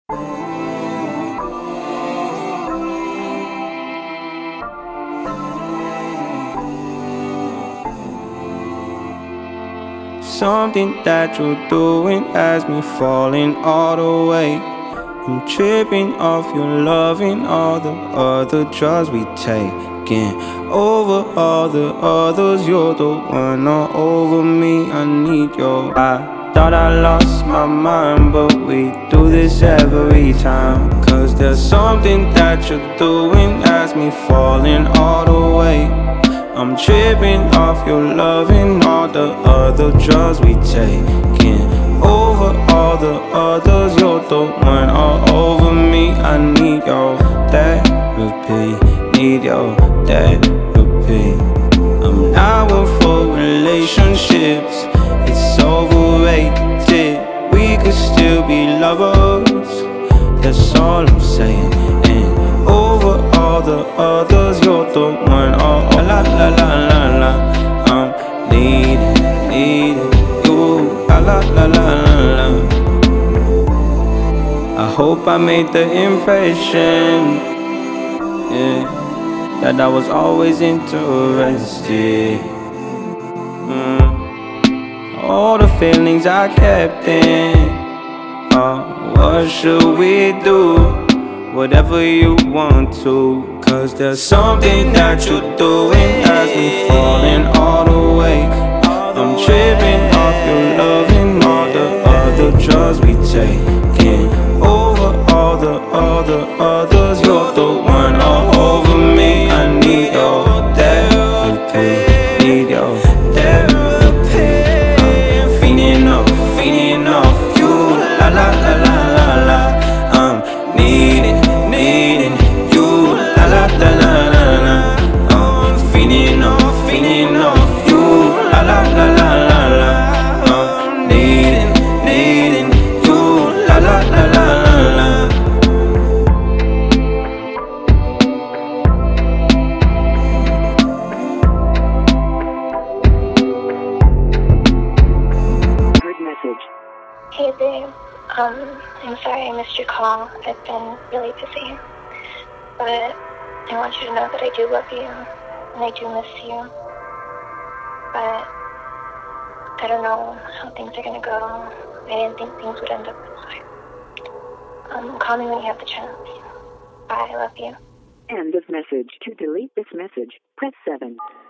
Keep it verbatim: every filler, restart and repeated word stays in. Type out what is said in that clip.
Something that you're doing has me falling all the way. I'm tripping off your loving, all the other drugs we taking. Over all the others, you're the one all over me. I need your. I thought I lost my mind, but we do this every time. Cause there's something that you're doing has me falling all the way. I'm tripping off your loving, all the other drugs we taking. Over all the others, you're the one all over me. I need your therapy, need your therapy. I'm not one for relationships, it's overrated. We could still be lovers, that's all I'm saying. And over all the others, you're the one all over. La la la la la, I'm needing, needing you. La la la la la. I hope I made the impression, yeah, that I was always interested. Mm. All the feelings I kept in. Oh, what should we do? Whatever you want to. Cause there's something that you're doing has me falling all the way. I'm tripping off your loving, all the other drugs we taking. Over all the other others, you're the one all over me. I need your therapy, need your therapy. I'm feeding off, feeding off you. La la la la la la. I'm needing, needing you. La la la la la la. I'm feeding off, feeding off you. La la la la la la. I'm needing, needing you. La la la la la la. Hey babe, um, I'm sorry I missed your call. I've been really busy. But I want you to know that I do love you, and I do miss you. But I don't know how things are gonna go. I didn't think things would end up this way. Um, call me when you have the chance. Bye, I love you. End of message. To delete this message, press seven.